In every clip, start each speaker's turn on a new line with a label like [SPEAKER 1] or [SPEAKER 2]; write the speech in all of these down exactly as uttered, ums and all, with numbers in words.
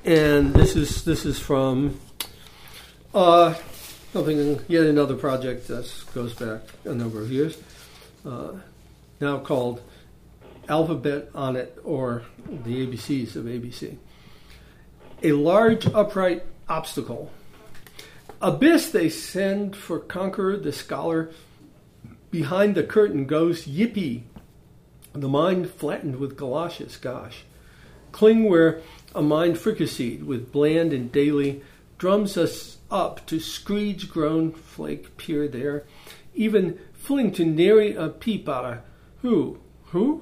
[SPEAKER 1] And this is this is from uh, something, yet another project that goes back a number of years, uh, now called Alphabet on It, or the A B Cs of A B C. A large upright obstacle. Abyss they send for conqueror, the scholar. Behind the curtain goes yippee. The mind flattened with galoshes, gosh. Cling where a mind fricasseed with bland and daily drums us up to screech grown flake peer there, even fling to nary a peep out of who? Who?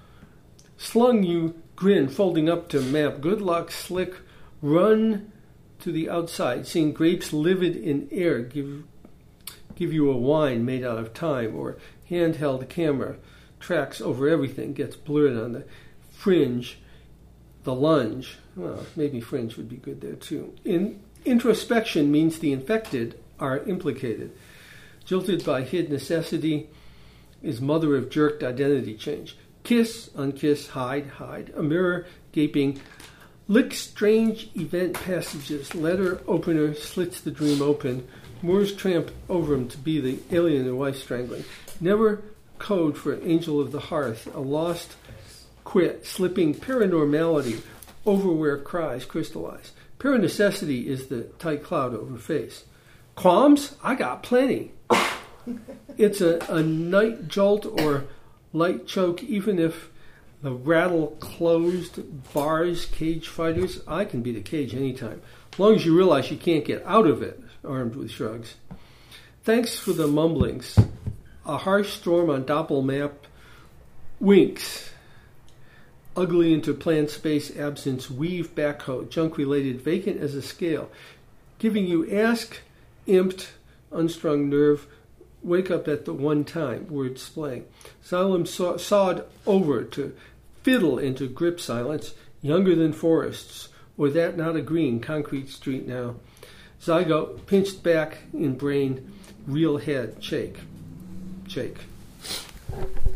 [SPEAKER 1] Slung you grin, folding up to map. Good luck, slick, run to the outside, seeing grapes livid in air, give give you a wine made out of time, or handheld camera, tracks over everything, gets blurred on the fringe, the lunge. Well, maybe fringe would be good there too. In introspection means the infected are implicated. Jilted by hid necessity is mother of jerked identity change. Kiss, unkiss, hide, hide. A mirror gaping. Lick strange event passages. Letter opener slits the dream open. Moors tramp over him to be the alien and wife strangling. Never code for angel of the hearth. A lost quit. Slipping paranormality. Overwear cries crystallize. Paranecessity is the tight cloud over face. Qualms? I got plenty. It's a, a night jolt or light choke, even if the rattle closed bars cage fighters. I can beat a cage anytime, as long as you realize you can't get out of it, armed with shrugs. Thanks for the mumblings. A harsh storm on Doppel map winks. Ugly into planned space absence, weave backhoe, junk-related, vacant as a scale, giving you ask, imped, unstrung nerve, wake up at the one time, word splaying. Xylem saw, sawed over to fiddle into grip silence, younger than forests, or that not a green, concrete street now. Zygote pinched back in brain, real head, shake, shake.